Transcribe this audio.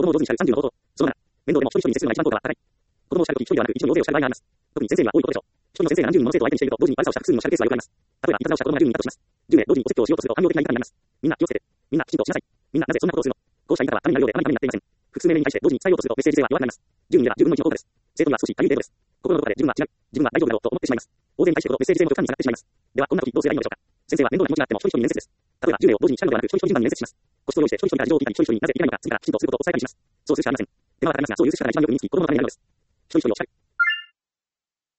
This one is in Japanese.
供を上手に叱る30の方法。その7、面倒でも一人一人に接するのが一番効果は高い。子供を叱るとき一人ではなく一人に大勢を叱る場合があります。特に先生には多いことでしょう。一人の先生が何十人もの生徒を相手にしていると、同時に悪さをした複数人の叱るケースがよくあります。例えば、いたずらをした子供が10人いたとします。10名同時にお説教をしようとすると反動的な言い方になります。みんな気をつけて。みんなきちんとしなさい。みんななぜそんなことをするの。こうした言い方はためになるようであまりためになっていません。複数名に対して同時に伝えようとするとメッセージ性は弱くなります。10人では10分の1の効果です。生徒には少し足りる程度です。心のどこかで自分は違う。自分は大丈夫だろうと思ってしまいます。大勢に対してほどメッセージ性も極端に下がってしまいます。では、こんな時どうすればいいのでしょうか。先生は面倒な気持ちがあっても一人一人に面接です。例えば10名を同時に叱るのではなく、一人一人順番に面接します。個室を用意して一人一人から事情を聞いたり、一人一人になぜできないのか次からきちんとすることを伝えたりします。そうするしかありません。手間がかかりますが、そういうし方が一番よく身につき、子供のためになるのです。一人一人を叱る。